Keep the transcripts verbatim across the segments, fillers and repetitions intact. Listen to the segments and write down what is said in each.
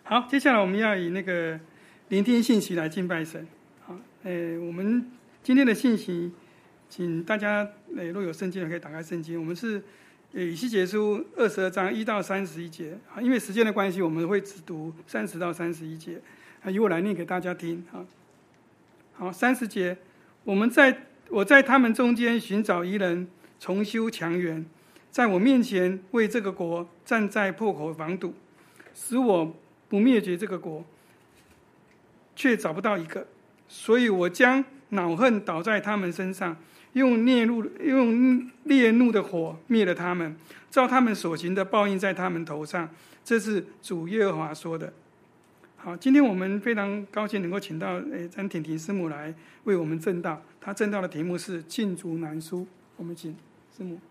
好，接下来我们要以那个聆听信息来敬拜神。好，呃，我们今天的信息，请大家呃若有圣经的可以打开圣经。我们是呃以西结书二十二章一到三十一节。啊，因为时间的关系，我们会只读三十到三十一节。啊，由我来念给大家听。啊，好，三十节，我们在我在他们中间寻找一人，重修墙垣，在我面前为这个国站在破口防堵，使我不灭绝这个国，却找不到一个，所以我将恼恨倒在他们身上，用烈怒用烈怒的火灭了他们，照他们所行的报应在他们头上。这是主耶和华说的。好，今天我们非常高兴能够请到诶詹婷婷师母来为我们证道，她证道的题目是罄竹难书。我们请师母。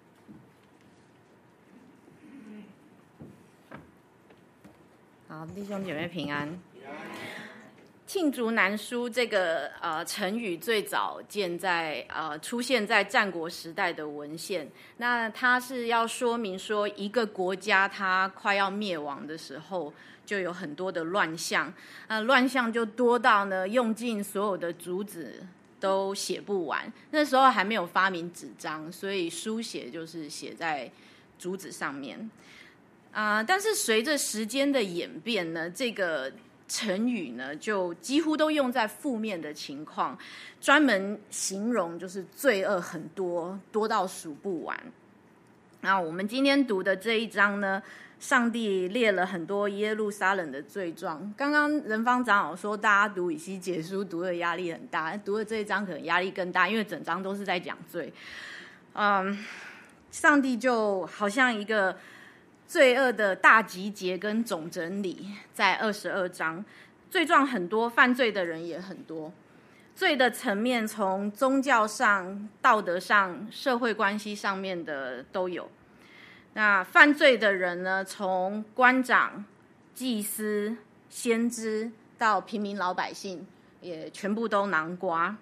好，弟兄姐妹平安。罄竹难书这个呃成语最早见在呃出现在战国时代的文献，那它是要说明说一个国家它快要灭亡的时候，就有很多的乱象，呃乱象就多到呢用尽所有的竹子都写不完。那时候还没有发明纸张，所以书写就是写在竹子上面。啊、呃，但是随着时间的演变呢，这个成语呢就几乎都用在负面的情况，专门形容就是罪恶很多，多到数不完。那我们今天读的这一章呢，上帝列了很多耶路撒冷的罪状。刚刚仁芳长老说，大家读以西结书读的压力很大，读了这一章可能压力更大，因为整章都是在讲罪。嗯，上帝就好像一个罪恶的大集结跟总整理，在二十二章，罪状很多，犯罪的人也很多。罪的层面从宗教上、道德上、社会关系上面的都有。那犯罪的人呢，从官长、祭司、先知到平民老百姓，也全部都囊括。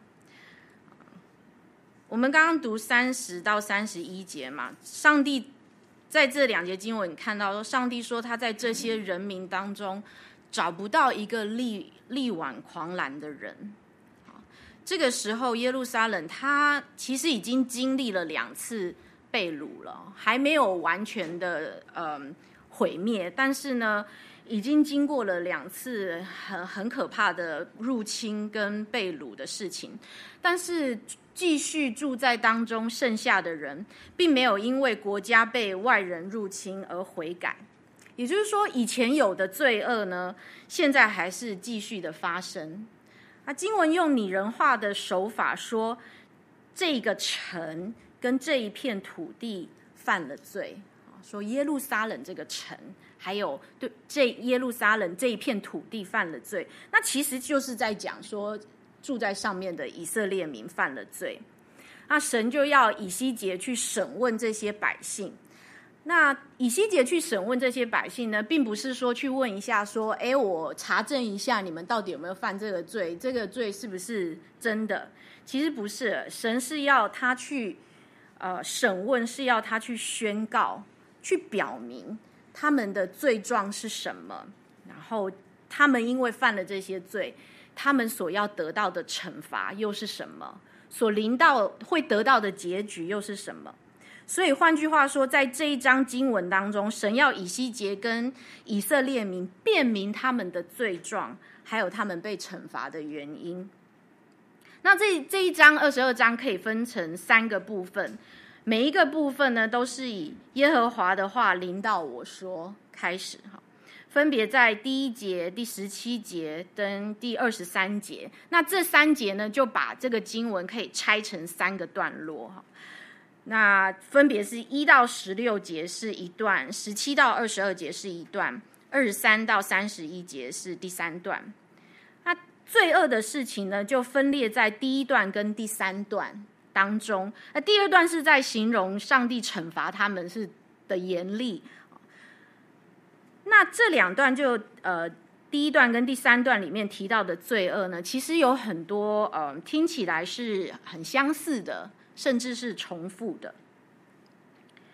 我们刚刚读三十到三十一节嘛，上帝在这两节经文，你看到说，上帝说他在这些人民当中找不到一个力力挽狂澜的人。这个时候，耶路撒冷他其实已经经历了两次被掳了，还没有完全的呃毁灭，但是呢，已经经过了两次很很可怕的入侵跟被掳的事情，但是继续住在当中剩下的人，并没有因为国家被外人入侵而悔改。也就是说，以前有的罪恶呢，现在还是继续的发生。啊，经文用拟人化的手法说，这个城跟这一片土地犯了罪。说耶路撒冷这个城，还有对这耶路撒冷这一片土地犯了罪，那其实就是在讲说，住在上面的以色列民犯了罪。那神就要以西结去审问这些百姓。那以西结去审问这些百姓呢，并不是说去问一下说，哎，我查证一下你们到底有没有犯这个罪，这个罪是不是真的？其实不是，神是要他去呃审问，是要他去宣告，去表明他们的罪状是什么，然后他们因为犯了这些罪，他们所要得到的惩罚又是什么，所临到会得到的结局又是什么。所以换句话说，在这一章经文当中，神要以西结跟以色列民辨明他们的罪状，还有他们被惩罚的原因。那这这一章二十二章可以分成三个部分，每一个部分呢，都是以耶和华的话临到我说开始，分别在第一节、第十七节跟第二十三节。那这三节呢，就把这个经文可以拆成三个段落。那分别是一到十六节是一段，十七到二十二节是一段，二十三到三十一节是第三段。那罪恶的事情呢，就分裂在第一段跟第三段当中。那第二段是在形容上帝惩罚他们是的严厉。那这两段就呃第一段跟第三段里面提到的罪恶呢，其实有很多呃听起来是很相似的，甚至是重复的。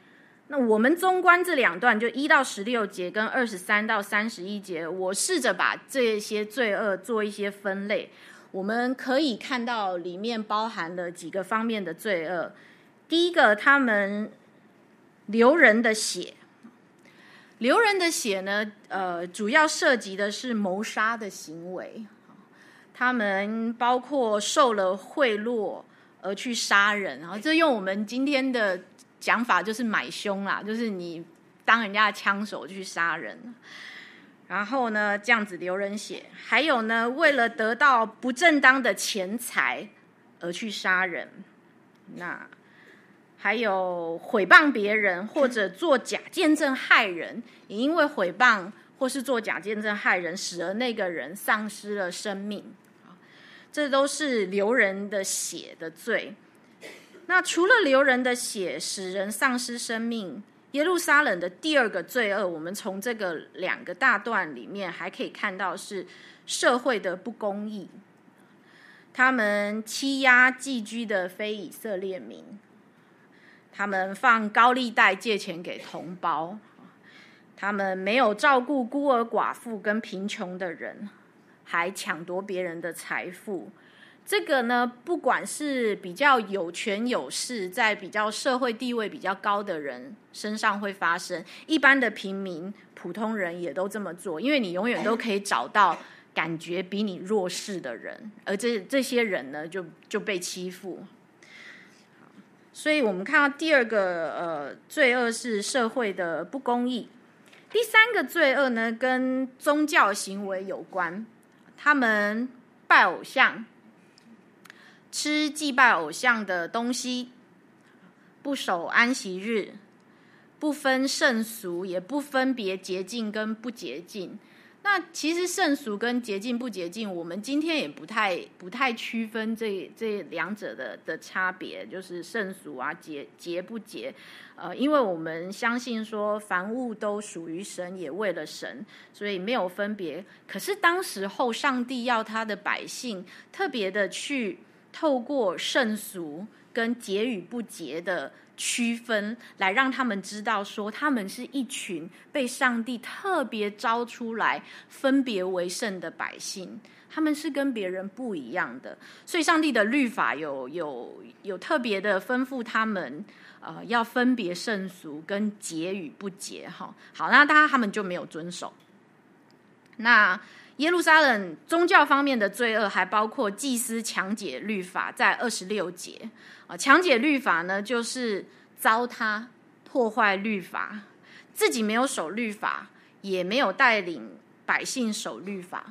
那我们综观这两段，就一到十六节跟二十三到三十一节，我试着把这些罪恶做一些分类。我们可以看到里面包含了几个方面的罪恶。第一个，他们流人的血。流人的血呢，呃，主要涉及的是谋杀的行为。他们包括受了贿赂而去杀人，然后这用我们今天的讲法就是买凶啦，就是你当人家的枪手去杀人。然后呢，这样子流人血。还有呢，为了得到不正当的钱财而去杀人。那还有毁谤别人或者做假见证害人，也因为毁谤或是做假见证害人，使得那个人丧失了生命。这都是流人的血的罪。那除了流人的血使人丧失生命，耶路撒冷的第二个罪恶，我们从这个两个大段里面还可以看到是社会的不公义。他们欺压寄居的非以色列民，他们放高利贷借钱给同胞，他们没有照顾孤儿寡妇跟贫穷的人，还抢夺别人的财富。这个呢，不管是比较有权有势，在比较社会地位比较高的人身上会发生，一般的平民普通人也都这么做，因为你永远都可以找到感觉比你弱势的人，而这这些人呢就就被欺负。所以我们看到第二个呃罪恶是社会的不公义。第三个罪恶呢，跟宗教行为有关，他们拜偶像，吃祭拜偶像的东西，不守安息日，不分圣俗，也不分别洁净跟不洁净。那其实圣俗跟洁净不洁净，我们今天也不太不太区分这这两者的的差别，就是圣俗啊，洁洁不洁。呃，因为我们相信说，凡物都属于神，也为了神，所以没有分别。可是当时候，上帝要他的百姓特别的去透过圣俗跟洁与不洁的区分，来让他们知道说，他们是一群被上帝特别招出来分别为圣的百姓，他们是跟别人不一样的。所以上帝的律法有有有特别的吩咐他们，呃，要分别圣俗跟洁与不洁。哈，好，那大家他们就没有遵守。那耶路撒冷宗教方面的罪恶还包括祭司强解律法，在二十六节啊，强解律法呢，就是糟蹋、破坏律法，自己没有守律法，也没有带领百姓守律法。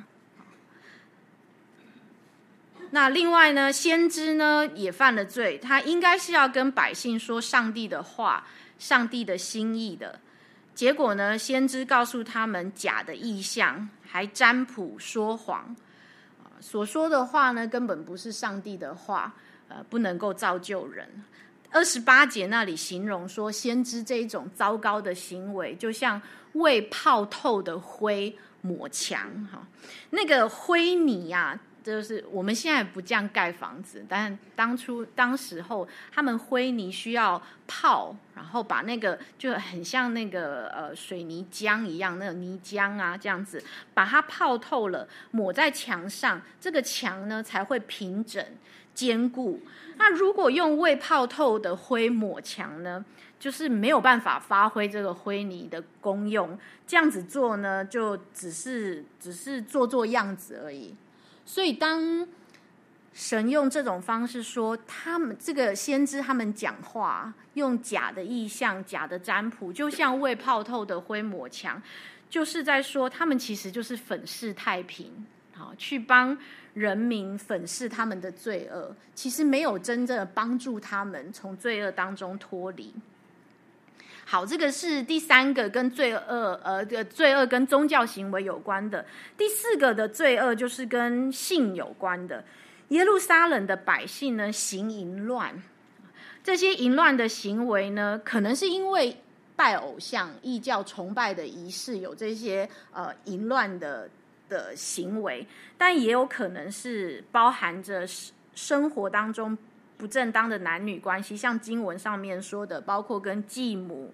那另外呢，先知呢也犯了罪，他应该是要跟百姓说上帝的话、上帝的心意的。结果呢，先知告诉他们假的意象，还占卜说谎，所说的话呢根本不是上帝的话，呃，不能够造就人。二十八节那里形容说，先知这一种糟糕的行为，就像未泡透的灰抹墙。哈，那个灰泥啊，就是我们现在不这样盖房子，但当初当时候他们灰泥需要泡，然后把那个就很像那个呃水泥浆一样，那个泥浆啊这样子把它泡透了，抹在墙上，这个墙呢才会平整坚固。那如果用未泡透的灰抹墙呢，就是没有办法发挥这个灰泥的功用，这样子做呢就只是只是做做样子而已。所以当神用这种方式说，他们这个先知他们讲话用假的意象、假的占卜，就像未泡透的灰抹墙，就是在说他们其实就是粉饰太平，好去帮人民粉饰他们的罪恶，其实没有真正的帮助他们从罪恶当中脱离。好，这个是第三个跟罪恶呃罪恶跟宗教行为有关的。第四个的罪恶就是跟性有关的。耶路撒冷的百姓呢行淫乱，这些淫乱的行为呢，可能是因为拜偶像、异教崇拜的仪式有这些呃淫乱的的行为，但也有可能是包含着生活当中不正当的男女关系，像经文上面说的，包括跟继母、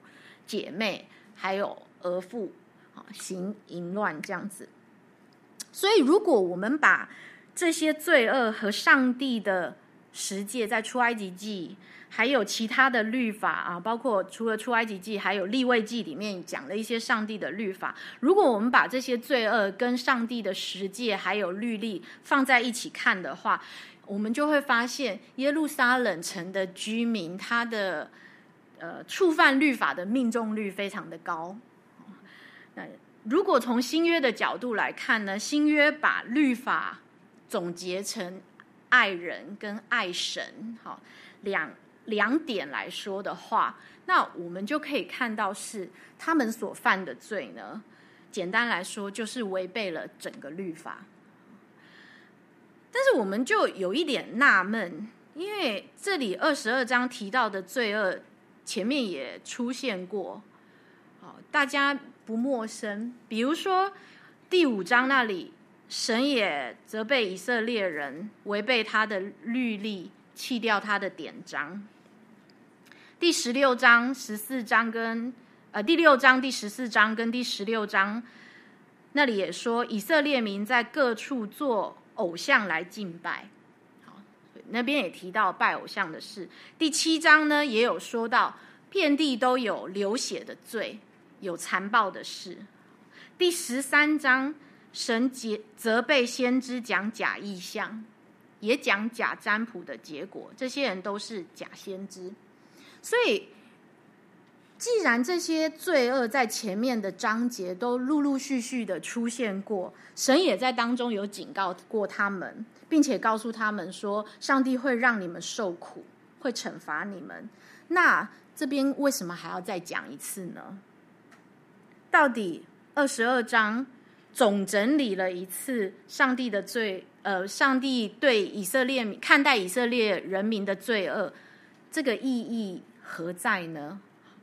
姐妹，还有儿妇，行淫乱这样子。所以如果我们把这些罪恶和上帝的十诫，在出埃及记还有其他的律法啊，包括除了出埃及记还有利未记里面讲了一些上帝的律法，如果我们把这些罪恶跟上帝的十诫还有律例放在一起看的话，我们就会发现耶路撒冷城的居民他的呃触犯律法的命中率非常的高。那如果从新约的角度来看呢，新约把律法总结成爱人跟爱神，好，两两点来说的话，那我们就可以看到是他们所犯的罪呢，简单来说就是违背了整个律法。但是我们就有一点纳闷，因为这里二十二章提到的罪恶前面也出现过，大家不陌生。比如说第五章那里，神也责备以色列人违背他的律例，弃掉他的典章。第十六章、十四章跟呃第六章、第十四章跟第十六章那里也说，以色列民在各处做偶像来敬拜。好，那边也提到拜偶像的事。第七章呢，也有说到遍地都有流血的罪，有残暴的事。第十三章，神责备先知讲假异象，也讲假占卜的结果，这些人都是假先知。所以既然这些罪恶在前面的章节都陆陆续续的出现过，神也在当中有警告过他们，并且告诉他们说上帝会让你们受苦，会惩罚你们，那这边为什么还要再讲一次呢？到底二十二章总整理了一次上帝的罪，呃，上帝对以色列看待以色列人民的罪恶，这个意义何在呢？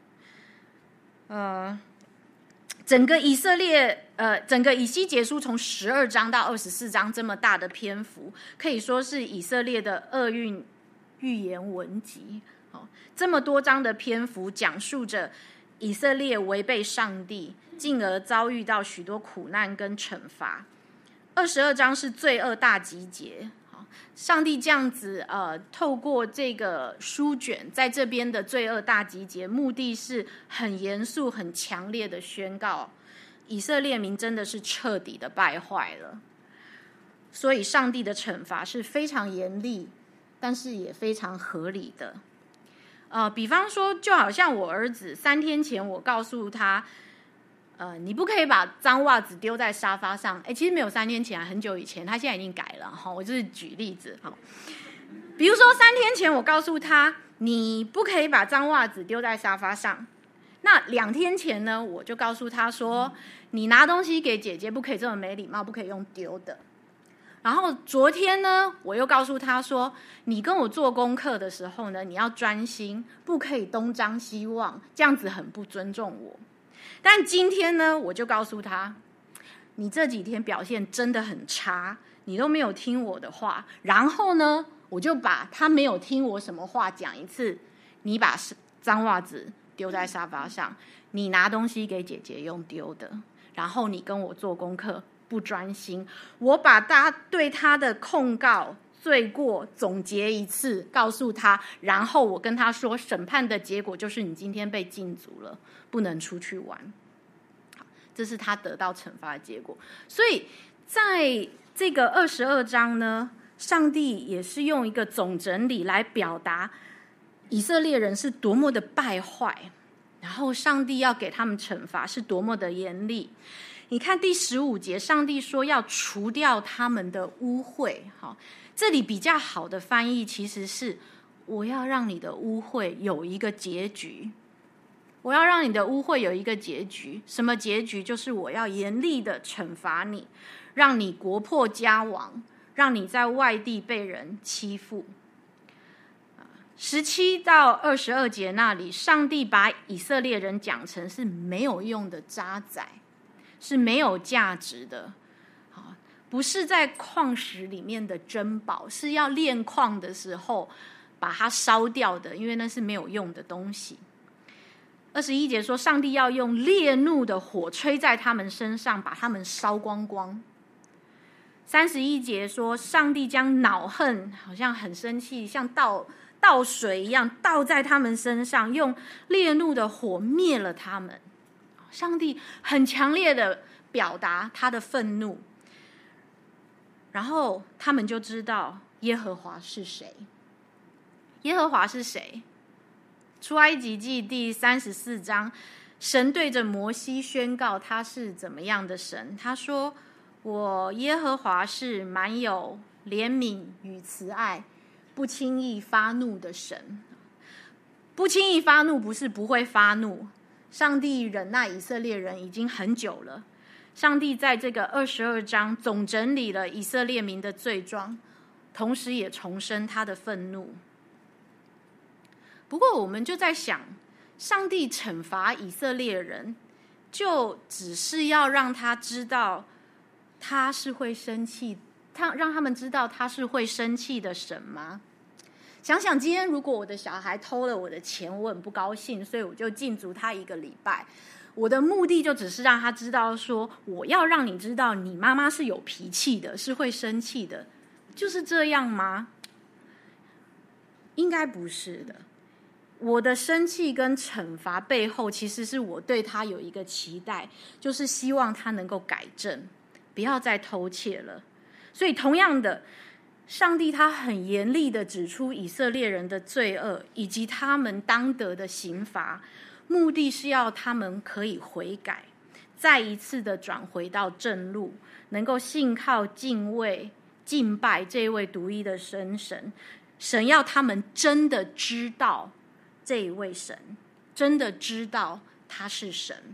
呃，整个以色列，呃，整个以西结书从十二章到二十四章这么大的篇幅，可以说是以色列的厄运预言文集。哦，这么多章的篇幅讲述着以色列违背上帝，进而遭遇到许多苦难跟惩罚。二十二章是罪恶大集结。上帝这样子呃，透过这个书卷在这边的罪恶大集结，目的是很严肃很强烈的宣告以色列民真的是彻底的败坏了。所以上帝的惩罚是非常严厉，但是也非常合理的。呃，比方说就好像我儿子三天前我告诉他呃，你不可以把脏袜子丢在沙发上。哎，其实没有三天前，很久以前，他现在已经改了哈。我就是举例子哈，比如说三天前我告诉他，你不可以把脏袜子丢在沙发上。那两天前呢，我就告诉他说，你拿东西给姐姐不可以这么没礼貌，不可以用丢的。然后昨天呢，我又告诉他说，你跟我做功课的时候呢，你要专心，不可以东张西望，这样子很不尊重我。但今天呢，我就告诉他，你这几天表现真的很差，你都没有听我的话。然后呢，我就把他没有听我什么话讲一次。你把脏袜子丢在沙发上，你拿东西给姐姐用丢的，然后你跟我做功课不专心。我把他对他的控告罪过总结一次，告诉他，然后我跟他说，审判的结果就是你今天被禁足了，不能出去玩。这是他得到惩罚的结果。所以在这个二十二章呢，上帝也是用一个总整理来表达以色列人是多么的败坏，然后上帝要给他们惩罚是多么的严厉。你看第十五节，上帝说要除掉他们的污秽。好，这里比较好的翻译其实是，我要让你的污秽有一个结局。我要让你的污秽有一个结局。什么结局？就是我要严厉的惩罚你，让你国破家亡，让你在外地被人欺负。十七到二十二节那里，上帝把以色列人讲成是没有用的渣滓，是没有价值的，不是在矿石里面的珍宝，是要炼矿的时候把它烧掉的，因为那是没有用的东西。 二十一节说，上帝要用烈怒的火吹在他们身上，把他们烧光光。三十一节说，上帝将恼恨，好像很生气，像倒倒水一样倒在他们身上，用烈怒的火灭了他们。上帝很强烈的表达他的愤怒，然后他们就知道耶和华是谁。耶和华是谁？出埃及记第三十四章，神对着摩西宣告他是怎么样的神。他说，我耶和华是满有怜悯与慈爱，不轻易发怒的神。不轻易发怒不是不会发怒，上帝忍耐以色列人已经很久了。上帝在这个二十二章总整理了以色列民的罪状，同时也重申他的愤怒。不过我们就在想，上帝惩罚以色列人，就只是要让他知道他是会生气，他让他们知道他是会生气的神吗？想想今天如果我的小孩偷了我的钱，我很不高兴，所以我就禁足他一个礼拜。我的目的就只是让他知道说，我要让你知道你妈妈是有脾气的，是会生气的，就是这样吗？应该不是的。我的生气跟惩罚背后，其实是我对他有一个期待，就是希望他能够改正，不要再偷窃了。所以同样的，上帝他很严厉的指出以色列人的罪恶以及他们当得的刑罚，目的是要他们可以悔改，再一次的转回到正路，能够信靠敬畏敬拜这位独一的真神。神要他们真的知道这一位神，真的知道他是神。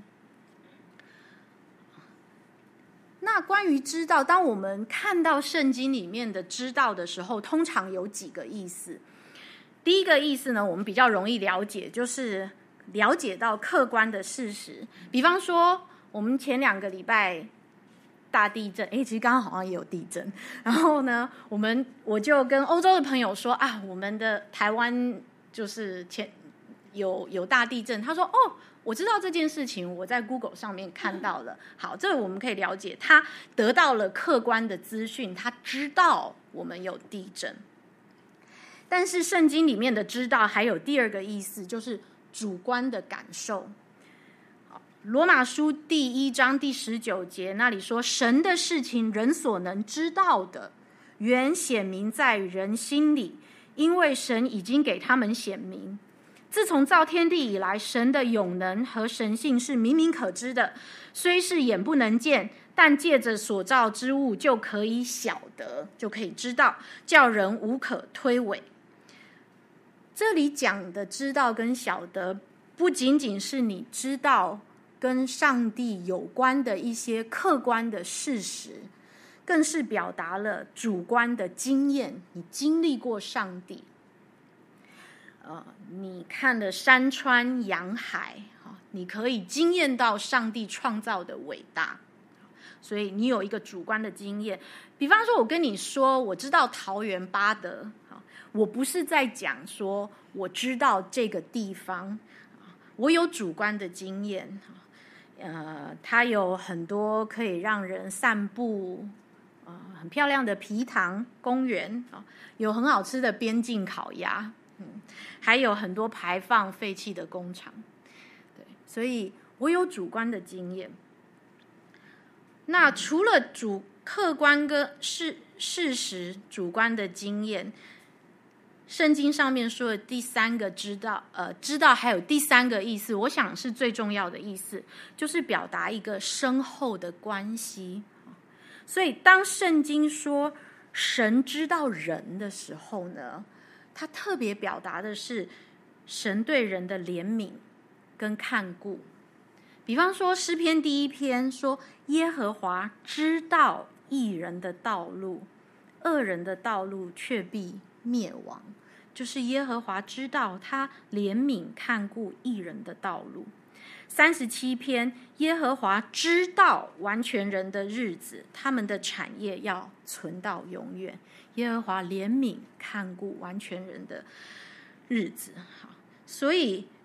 那关于知道，当我们看到圣经里面的知道的时候，通常有几个意思。第一个意思呢，我们比较容易了解，就是了解到客观的事实。比方说，我们前两个礼拜大地震，哎，其实刚刚好像也有地震。然后呢，我们我就跟欧洲的朋友说啊，我们的台湾就是前有有大地震。他说哦，我知道这件事情，我在 Google 上面看到了。好，这个我们可以了解，他得到了客观的资讯，他知道我们有地震。但是圣经里面的知道还有第二个意思，就是主观的感受。罗马书第一章第十九节那里说，神的事情人所能知道的，原显明在人心里，因为神已经给他们显明。自从造天地以来，神的永能和神性是明明可知的，虽是眼不能见，但借着所造之物就可以晓得，就可以知道，叫人无可推诿。这里讲的知道跟晓得，不仅仅是你知道跟上帝有关的一些客观的事实，更是表达了主观的经验，你经历过上帝。呃，你看了山川洋海，你可以经验到上帝创造的伟大，所以你有一个主观的经验。比方说我跟你说我知道桃园八德，我不是在讲说我知道这个地方，我有主观的经验。呃，它有很多可以让人散步，呃，很漂亮的皮塘公园，有很好吃的边境烤鸭，嗯，还有很多排放废气的工厂。对，所以我有主观的经验。那除了主客观跟事事实主观的经验，圣经上面说的第三个知道，呃，知道还有第三个意思，我想是最重要的意思，就是表达一个深厚的关系。所以当圣经说神知道人的时候呢，他特别表达的是神对人的怜悯跟看顾。比方说诗篇第一篇说，耶和华知道义人的道路，恶人的道路却必灭亡。就是耶和华知道他怜悯看顾义人的道路。三十七篇，耶和华知道完全人的日子，他们的产业要存到永远。耶和华怜悯看顾完全人的日子。好，所以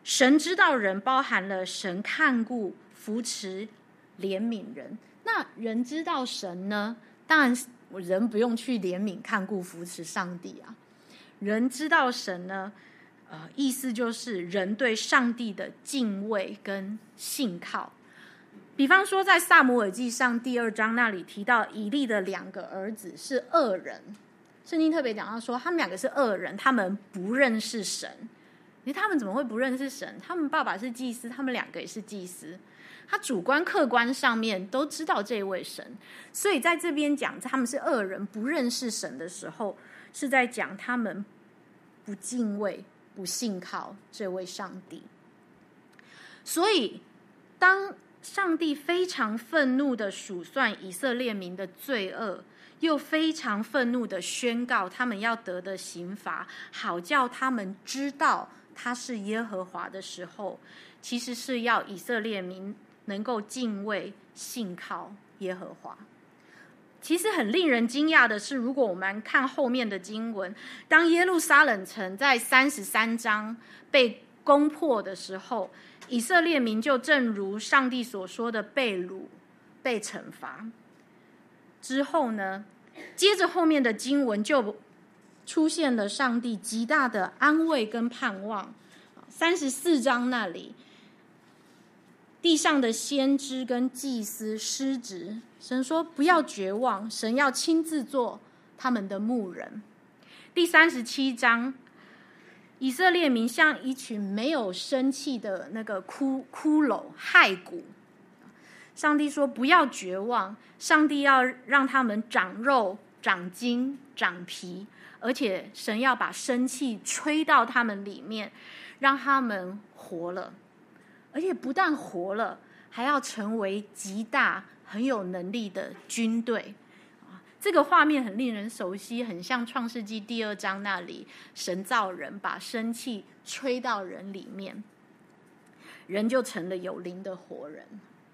神知道人包含了神看顾、扶持、怜悯人。那人知道神呢？当然人不用去怜悯、看顾、扶持上帝啊。人知道神呢，呃，意思就是人对上帝的敬畏跟信靠。比方说在撒母耳记上第二章那里提到以利的两个儿子是恶人，圣经特别讲到说他们两个是恶人，他们不认识神。诶，他们怎么会不认识神？他们爸爸是祭司，他们两个也是祭司，他主观客观上面都知道这位神，所以在这边讲他们是恶人不认识神的时候，是在讲他们不敬畏不信靠这位上帝。所以当上帝非常愤怒的数算以色列民的罪恶，又非常愤怒的宣告他们要得的刑罚，好叫他们知道他是耶和华的时候，其实是要以色列民能够敬畏信靠耶和华。其实很令人惊讶的是，如果我们看后面的经文，当耶路撒冷城在三十三章被攻破的时候，以色列民就正如上帝所说的被掳、被惩罚。之后呢，接着后面的经文就出现了上帝极大的安慰跟盼望。三十四章那里，地上的先知跟祭司失职，神说不要绝望，神要亲自做他们的牧人。第三十七章，以色列民像一群没有生气的那个骷骷髅骸骨，上帝说不要绝望，上帝要让他们长肉、长筋、长皮，而且神要把生气吹到他们里面，让他们活了，而且不但活了，还要成为极大很有能力的军队。这个画面很令人熟悉，很像创世纪第二章那里神造人，把生气吹到人里面，人就成了有灵的活人。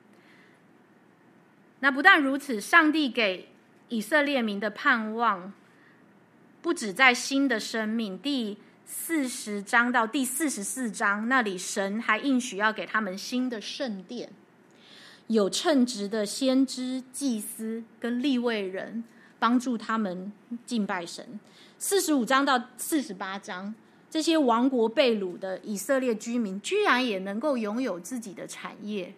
那不但如此，上帝给以色列民的盼望不止在新的生命，第四十章到第四十四章那里，神还应许要给他们新的圣殿，有称职的先知、祭司跟利未人帮助他们敬拜神。四十五章到四十八章，这些亡国被掳的以色列居民居然也能够拥有自己的产业，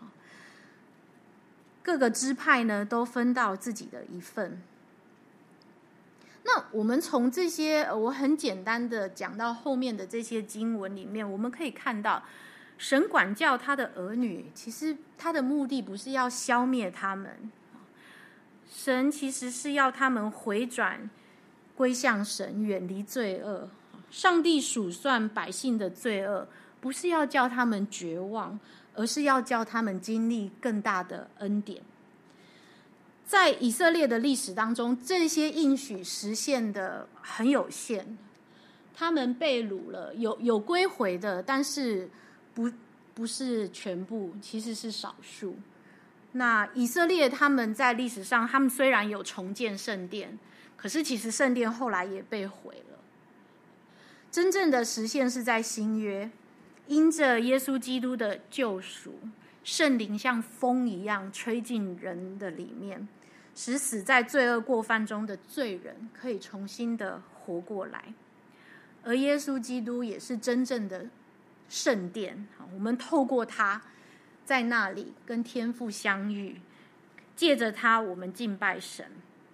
各个支派呢都分到自己的一份。那我们从这些我很简单的讲到后面的这些经文里面，我们可以看到神管教他的儿女，其实他的目的不是要消灭他们，神其实是要他们回转归向神，远离罪恶。上帝数算百姓的罪恶，不是要叫他们绝望，而是要叫他们经历更大的恩典。在以色列的历史当中，这些应许实现的很有限，他们被掳了，有有归回的，但是不不是全部，其实是少数。那以色列他们在历史上，他们虽然有重建圣殿，可是其实圣殿后来也被毁了。真正的实现是在新约，因着耶稣基督的救赎，圣灵像风一样吹进人的里面，使死在罪恶过犯中的罪人可以重新的活过来。而耶稣基督也是真正的圣殿，我们透过他在那里跟天父相遇，借着他我们敬拜神。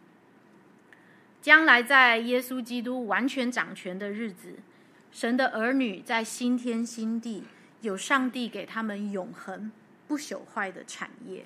将来在耶稣基督完全掌权的日子，神的儿女在新天新地，有上帝给他们永恒不朽坏的产业。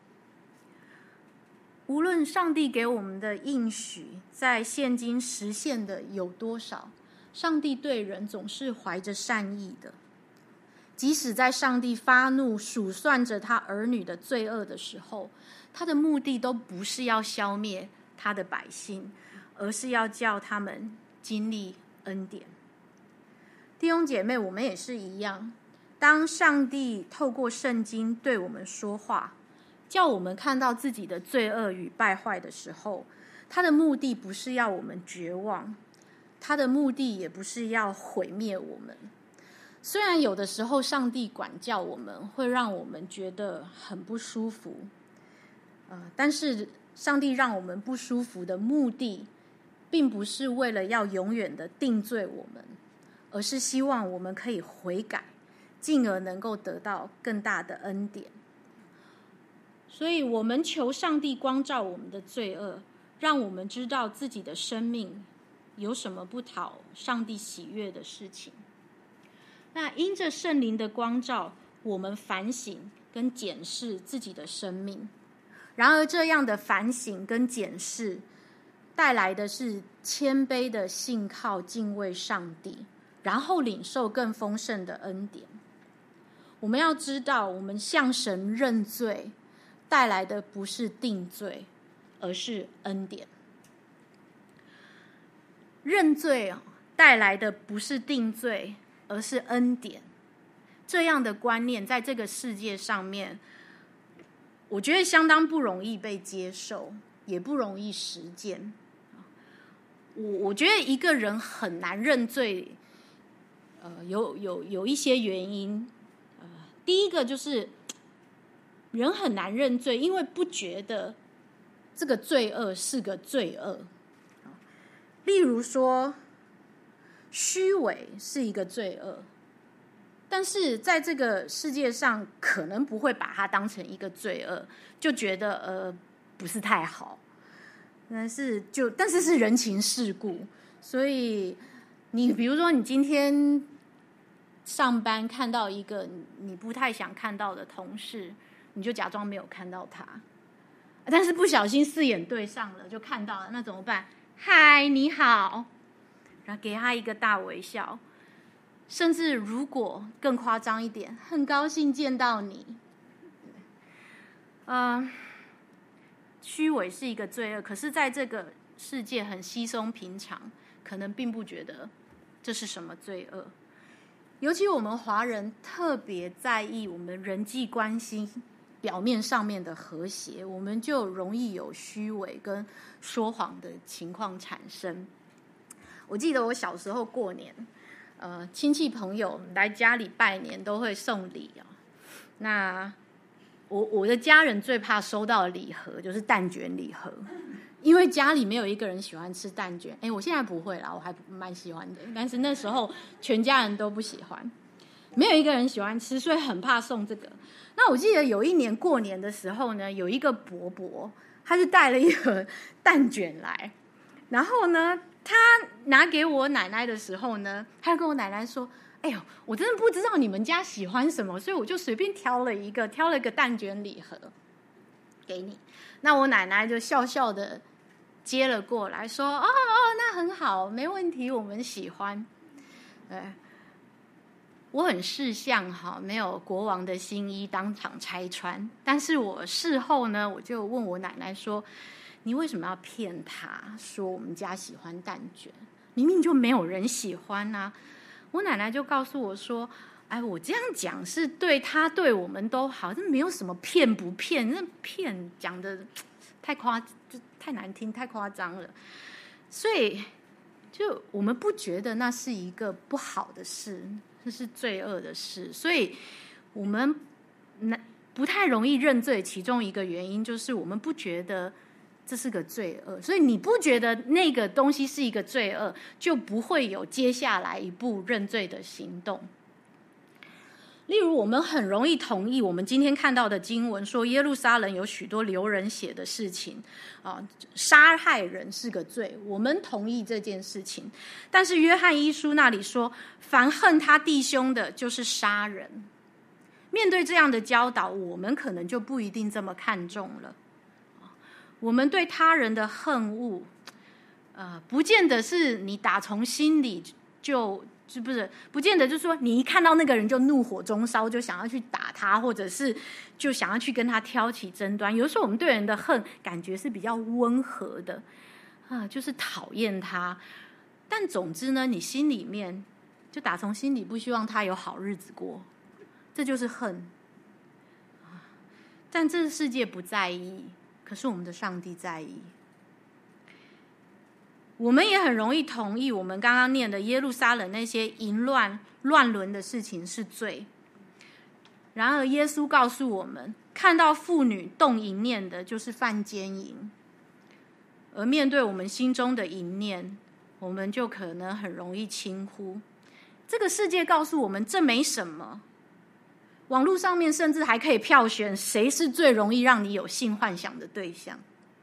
无论上帝给我们的应许在现今实现的有多少，上帝对人总是怀着善意的。即使在上帝发怒数算着他儿女的罪恶的时候，他的目的都不是要消灭他的百姓，而是要叫他们经历恩典。弟兄姐妹，我们也是一样，当上帝透过圣经对我们说话，叫我们看到自己的罪恶与败坏的时候，他的目的不是要我们绝望，他的目的也不是要毁灭我们。 虽然有的时候上帝管教我们会让我们觉得很不舒服，呃，但是上帝让我们不舒服的目的并不是为了要永远的定罪我们，而是希望我们可以悔改，进而能够得到更大的恩典。所以我们求上帝光照我们的罪恶，让我们知道自己的生命有什么不讨上帝喜悦的事情。那因着圣灵的光照，我们反省跟检视自己的生命。然而这样的反省跟检视带来的是谦卑的信靠敬畏上帝，然后领受更丰盛的恩典。我们要知道，我们向神认罪带来的不是定罪，而是恩典。认罪带来的不是定罪，而是恩典。这样的观念在这个世界上面，我觉得相当不容易被接受，也不容易实践。我我觉得一个人很难认罪，呃，有有有一些原因。呃，第一个就是人很难认罪，因为不觉得这个罪恶是个罪恶。例如说，虚伪是一个罪恶，但是在这个世界上可能不会把它当成一个罪恶，就觉得呃不是太好。但是就但是是人情世故，所以你比如说你今天上班看到一个你不太想看到的同事，你就假装没有看到他，但是不小心四眼对上了，就看到了，那怎么办？嗨，你好，然后给他一个大微笑。甚至如果更夸张一点，很高兴见到你。嗯、呃，虚伪是一个罪恶，可是在这个世界很稀松平常，可能并不觉得这是什么罪恶。尤其我们华人特别在意我们人际关系表面上面的和谐，我们就容易有虚伪跟说谎的情况产生。我记得我小时候过年，呃，亲戚朋友来家里拜年都会送礼啊。那我我的家人最怕收到的礼盒就是蛋卷礼盒，因为家里没有一个人喜欢吃蛋卷。哎，我现在不会啦，我还蛮喜欢的，但是那时候全家人都不喜欢，没有一个人喜欢吃，所以很怕送这个。那我记得有一年过年的时候呢，有一个伯伯，他就带了一盒蛋卷来，然后呢，他拿给我奶奶的时候呢，他就跟我奶奶说：“哎呦，我真的不知道你们家喜欢什么，所以我就随便挑了一个，挑了个蛋卷礼盒给你。”那我奶奶就笑笑的接了过来，说：“哦哦，那很好，没问题，我们喜欢。”对。我很识相哈，没有国王的新衣当场拆穿，但是我事后呢，我就问我奶奶说：“你为什么要骗他说我们家喜欢蛋卷？明明就没有人喜欢啊！”我奶奶就告诉我说：“哎，我这样讲是对他对我们都好，这没有什么骗不骗，那骗讲的太夸，就太难听，太夸张了。所以，就我们不觉得那是一个不好的事。”这是罪恶的事，所以我们不太容易认罪。其中一个原因就是我们不觉得这是个罪恶，所以你不觉得那个东西是一个罪恶，就不会有接下来一步认罪的行动。例如，我们很容易同意我们今天看到的经文说，耶路撒冷有许多流人血的事情，啊，杀害人是个罪，我们同意这件事情。但是约翰一书那里说，凡恨他弟兄的，就是杀人。面对这样的教导，我们可能就不一定这么看重了。我们对他人的恨恶，呃，不见得是你打从心里就是不是不见得就是说你一看到那个人就怒火中烧，就想要去打他，或者是就想要去跟他挑起争端。有时候我们对人的恨感觉是比较温和的啊，就是讨厌他，但总之呢，你心里面就打从心里不希望他有好日子过，这就是恨。但这个世界不在意，可是我们的上帝在意。 我们也很容易同意我们刚刚念的耶路撒冷那些淫乱乱伦的事情是罪。然而耶稣告诉我们，看到妇女动淫念的就是犯奸淫，而面对我们心中的淫念，我们就可能很容易轻忽。这个世界告诉我们这没什么，网络上面甚至还可以票选谁是最容易让你有性幻想的对象。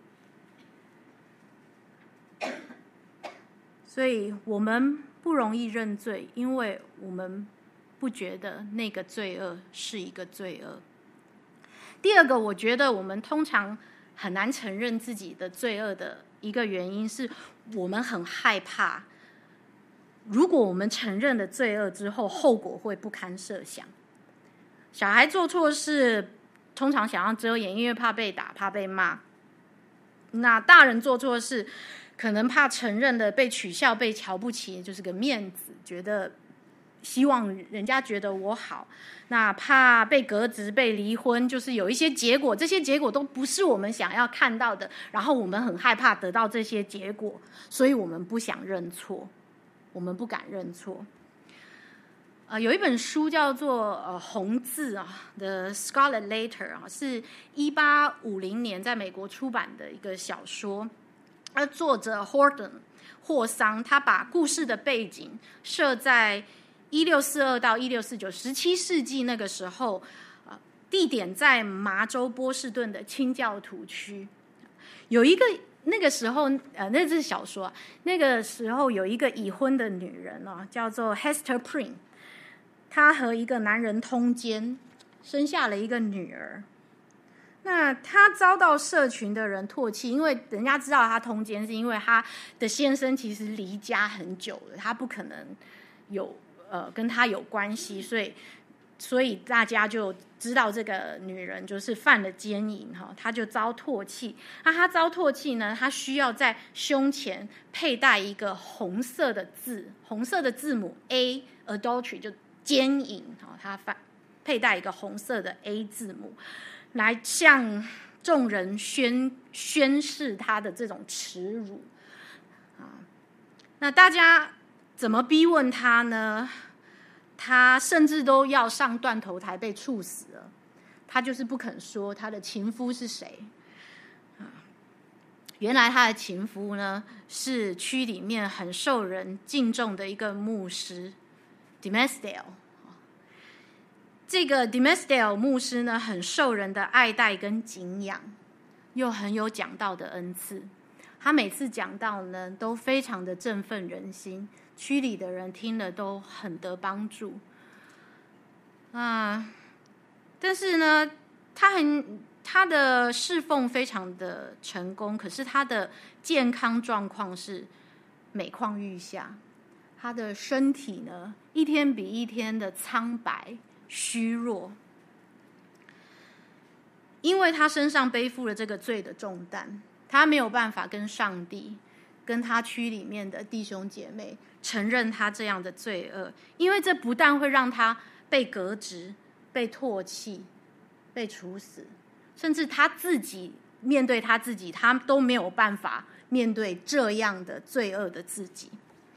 所以我们不容易认罪，因为我们不觉得那个罪恶是一个罪恶。第二个，我觉得我们通常很难承认自己的罪恶的一个原因是，我们很害怕，如果我们承认了罪恶之后，后果会不堪设想。小孩做错事，通常想要遮掩，因为怕被打，怕被骂。那大人做错事，可能怕承认的被取笑、被瞧不起，就是个面子，觉得希望人家觉得我好。那怕被革职、被离婚，就是有一些结果，这些结果都不是我们想要看到的，然后我们很害怕得到这些结果，所以我们不想认错，我们不敢认错。呃，有一本书叫做《呃红字》啊，《The Scarlet Letter》啊，是一八五零年在美国出版的一个小说。而作者 Horton 霍桑，他把故事的背景设在一六四二到一六四九，十七世纪那个时候，呃，地点在麻州波士顿的清教徒区。有一个那个时候，呃，那是小说，那个时候有一个已婚的女人哦，叫做 Hester Prynne。他和一个男人通奸，生下了一个女儿。那他遭到社群的人唾弃，因为人家知道他通奸，是因为他的先生其实离家很久了，他不可能有呃跟他有关系，所以所以大家就知道这个女人就是犯了奸淫哈，他就遭唾弃。那他遭唾弃呢，他需要在胸前佩戴一个红色的字，红色的字母 A， adultery 就奸淫哈，他佩戴一个红色的 A 字母，来向众人宣宣示他的这种耻辱啊。那大家怎么逼问他呢？他甚至都要上断头台被处死了，他就是不肯说他的情夫是谁。原来他的情夫呢，是区里面很受人敬重的一个牧师 Dimmesdale。这个 Dimmesdale 牧师呢，很受人的爱戴跟敬仰，又很有讲道的恩赐。他每次讲道呢，都非常的振奋人心，区里的人听了都很得帮助。啊，但是呢，他很他的侍奉非常的成功，可是他的健康状况是每况愈下。他的身体呢，一天比一天的苍白虚弱，因为他身上背负了这个罪的重担，他没有办法跟上帝、跟他区里面的弟兄姐妹承认他这样的罪恶，因为这不但会让他被革职、被唾弃、被处死，甚至他自己面对他自己，他都没有办法面对这样的罪恶的自己。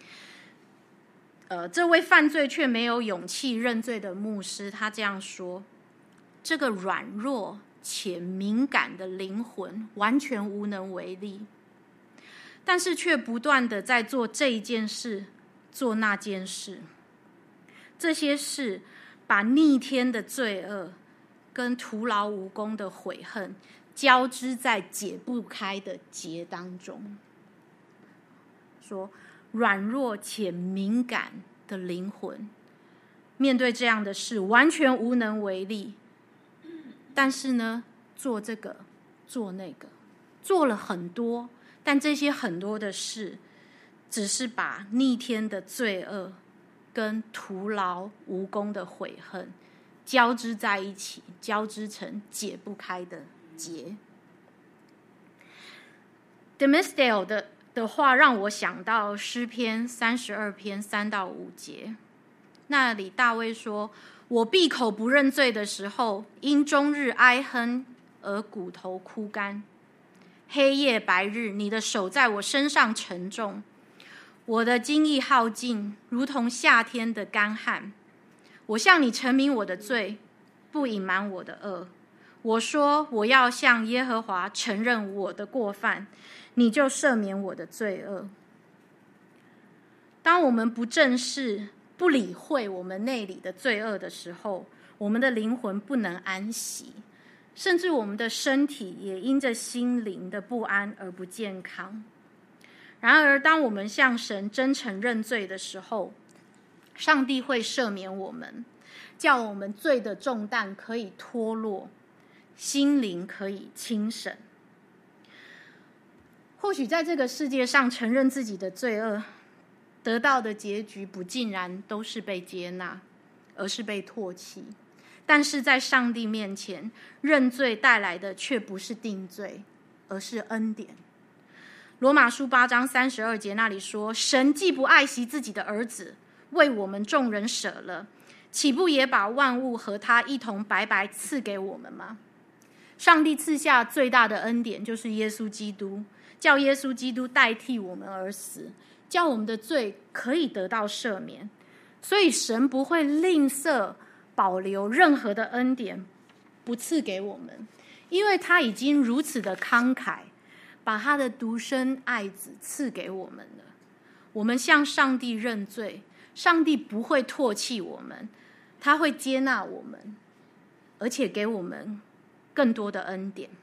呃，这位犯罪却没有勇气认罪的牧师，他这样说：这个软弱且敏感的灵魂完全无能为力，但是却不断的在做这一件事，做那件事。这些事把逆天的罪恶跟徒劳无功的悔恨交织在解不开的结当中。说软弱且敏感的灵魂面对这样的事完全无能为力，但是呢，做这个做那个，做了很多，但这些很多的事只是把逆天的罪恶跟徒劳无功的悔恨交织在一起，交织成解不开的结。Dimmesdale 的的话让我想到诗篇三十二篇三到五节，那里大卫说：我闭口不认罪的时候，因终日哀哼而骨头枯干。 黑夜白日，你的手在我身上沉重。我的精力耗尽，如同夏天的干旱。我向你陈明我的罪，不隐瞒我的恶。我说我要向耶和华承认我的过犯，你就赦免我的罪恶。当我们不正视、不理会我们内里的罪恶的时候，我们的灵魂不能安息，甚至我们的身体也因着心灵的不安而不健康。然而，当我们向神真诚认罪的时候，上帝会赦免我们，叫我们罪的重担可以脱落，心灵可以轻省。或许在这个世界上，承认自己的罪恶，得到的结局不尽然都是被接纳，而是被唾弃。但是在上帝面前，认罪带来的却不是定罪，而是恩典。罗马书八章三十二节那里说，神既不爱惜自己的儿子，为我们众人舍了，岂不也把万物和他一同白白赐给我们吗？上帝赐下最大的恩典就是耶稣基督，叫耶稣基督代替我们而死，叫我们的罪可以得到赦免。所以神不会吝啬保留任何的恩典不赐给我们，因为他已经如此的慷慨，把他的独生爱子赐给我们了。我们向上帝认罪，上帝不会唾弃我们，他会接纳我们，而且给我们更多的恩典。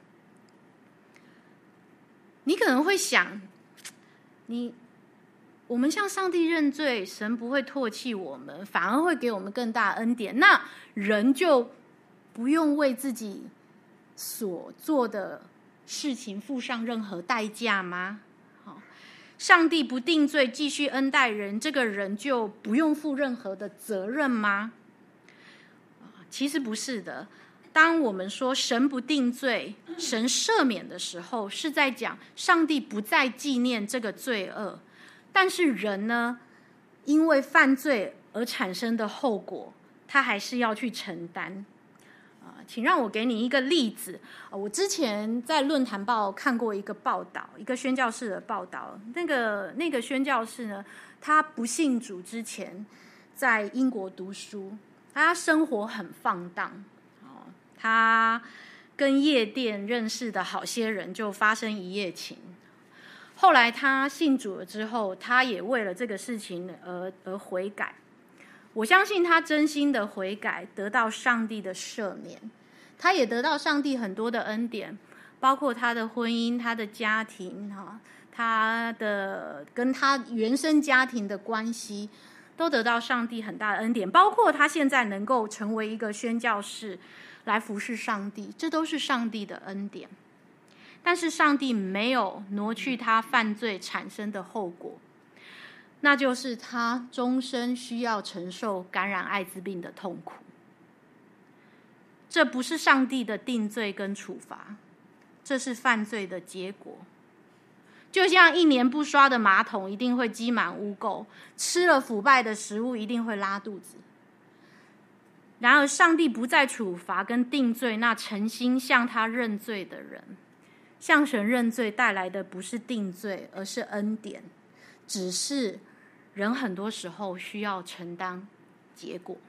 你可能会想，你我们向上帝认罪，神不会唾弃我们，反而会给我们更大的恩典，那人就不用为自己所做的事情付上任何代价吗？上帝不定罪，继续恩待人，这个人就不用负任何的责任吗？其实不是的。当我们说神不定罪，神赦免的时候，是在讲上帝不再纪念这个罪恶，但是人呢，因为犯罪而产生的后果，他还是要去承担。请让我给你一个例子。我之前在论坛报看过一个报道，一个宣教士的报道。那个那个宣教士呢，他不信主之前在英国读书，他生活很放荡，他跟夜店认识的好些人就发生一夜情。后来他信主了之后，他也为了这个事情而而悔改。我相信他真心的悔改，得到上帝的赦免，他也得到上帝很多的恩典，包括他的婚姻、他的家庭、他的跟他原生家庭的关系，都得到上帝很大的恩典，包括他现在能够成为一个宣教士来服侍上帝，这都是上帝的恩典。但是上帝没有挪去他犯罪产生的后果，那就是他终身需要承受感染艾滋病的痛苦。这不是上帝的定罪跟处罚，这是犯罪的结果。就像一年不刷的马桶一定会积满污垢，吃了腐败的食物一定会拉肚子。然而上帝不再处罚跟定罪那诚心向他认罪的人，向神认罪带来的不是定罪，而是恩典。只是人很多时候需要承担结果。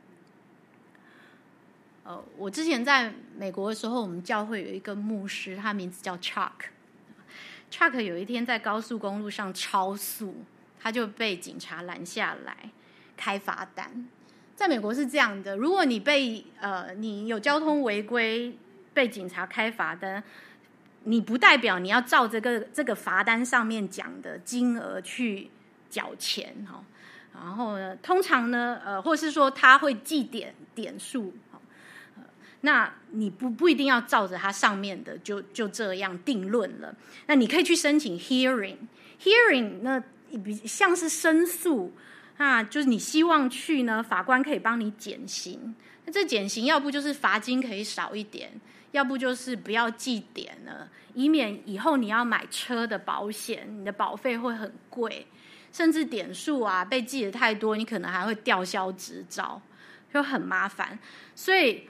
呃，我之前在美国的时候，我们教会有一个牧师，他名字叫 Chuck。Chuck 有一天在高速公路上超速，他就被警察拦下来开罚单。在美国是这样的，如果你被呃你有交通违规被警察开罚单，你不代表你要照这个这个罚单上面讲的金额去缴钱哈。然后呢，通常呢，呃，或是说他会记点点数。那你不不一定要照着它上面的就就这样定论了。那你可以去申请 hearing，hearing 那像是申诉啊，就是你希望去呢，法官可以帮你减刑。那这减刑要不就是罚金可以少一点，要不就是不要记点了，以免以后你要买车的保险，你的保费会很贵，甚至点数啊被记得太多，你可能还会吊销执照，就很麻烦。所以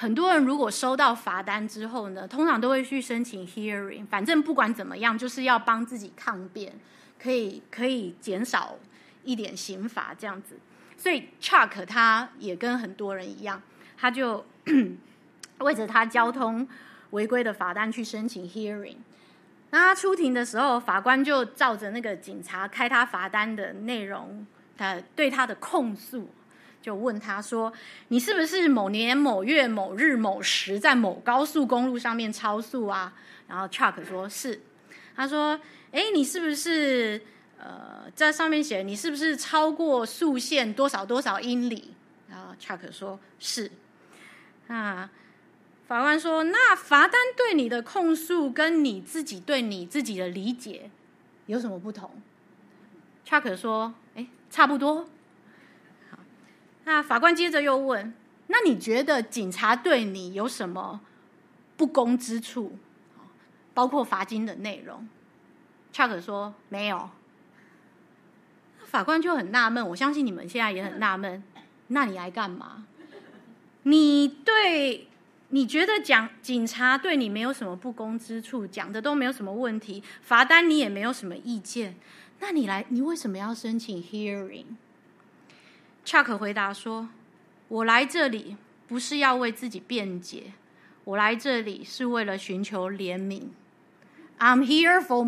很多人如果收到罚单之后呢，通常都会去申请 hearing， 反正不管怎么样，就是要帮自己抗辩，可以可以减少一点刑罚这样子。所以 Chuck 他也跟很多人一样，他就为着他交通违规的罚单去申请 hearing。那他出庭的时候，法官就照着那个警察开他罚单的内容，他对他的控诉，就问他说：“你是不是某年某月某日某时在某高速公路上面超速啊？”然后 Chuck 说：“是。”他说：“哎，你是不是？”呃，在上面写你是不是超过速限多少多少英里？然后 Chuck 说是。那法官说，那罚单对你的控诉跟你自己对你自己的理解有什么不同？ Chuck 说，哎，差不多。好，那法官接着又问，那你觉得警察对你有什么不公之处？包括罚金的内容。 Chuck 说没有。法官就很纳闷，我相信你们现在也很纳闷，那你来干嘛？你对你觉得讲警察对你没有什么不公之处，讲的都没有什么问题，罚单你也没有什么意见，那你来，你为什么要申请 hearing？ Chuck 回答说，我来这里不是要为自己辩解，我来这里是为了寻求怜悯。 I'm here for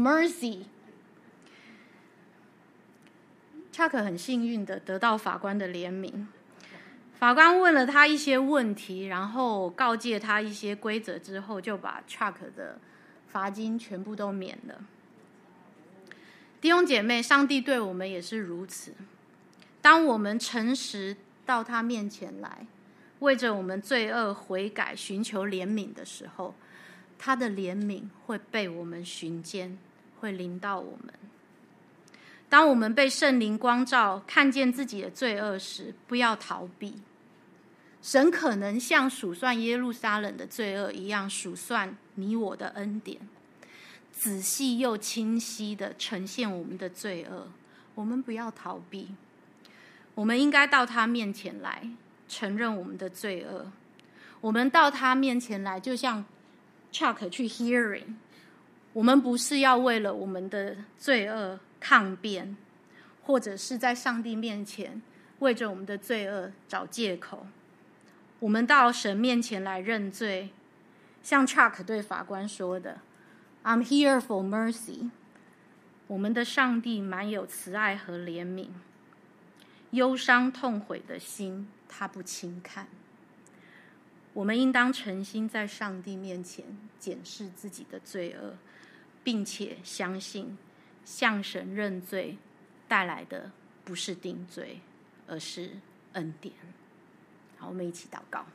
mercy。Chuck 很幸运的得到法官的怜悯，法官问了他一些问题，然后告诫他一些规则之后，就把 Chuck 的罚金全部都免了。弟兄姐妹，上帝对我们也是如此。当我们诚实到他面前来，为着我们罪恶悔改，寻求怜悯的时候，他的怜悯会被我们寻见，会临到我们。当我们被圣灵光照，看见自己的罪恶时，不要逃避。神可能像数算耶路撒冷的罪恶一样，数算你我的恩典，仔细又清晰地呈现我们的罪恶。我们不要逃避，我们应该到他面前来，承认我们的罪恶。我们到他面前来，就像 Chuck 去 hearing， 我们不是要为了我们的罪恶抗辩，或者是在上帝面前为着我们的罪恶找借口。我们到神面前来认罪，像 Chuck 对法官说的 I'm here for mercy。 我们的上帝满有慈爱和怜悯，忧伤痛悔的心他不轻看。我们应当诚心在上帝面前检视自己的罪恶，并且相信向神认罪带来的不是定罪，而是恩典。好，我们一起祷告。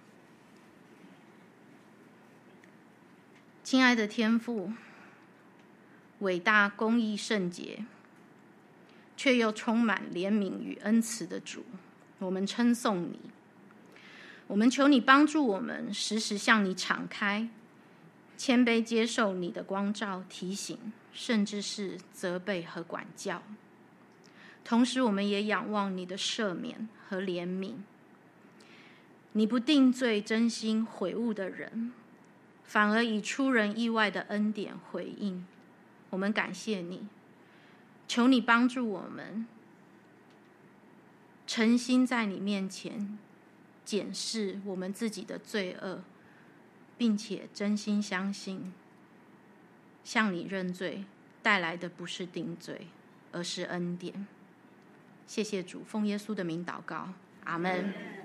亲爱的天父，伟大公义圣洁却又充满怜悯与恩慈的主，我们称颂你。我们求你帮助我们时时向你敞开，谦卑接受你的光照、提醒，甚至是责备和管教。同时我们也仰望你的赦免和怜悯。你不定罪真心悔悟的人，反而以出人意外的恩典回应。我们感谢你，求你帮助我们诚心在你面前检视我们自己的罪恶，并且真心相信向你认罪带来的不是定罪，而是恩典。谢谢主，奉耶稣的名祷告，阿们。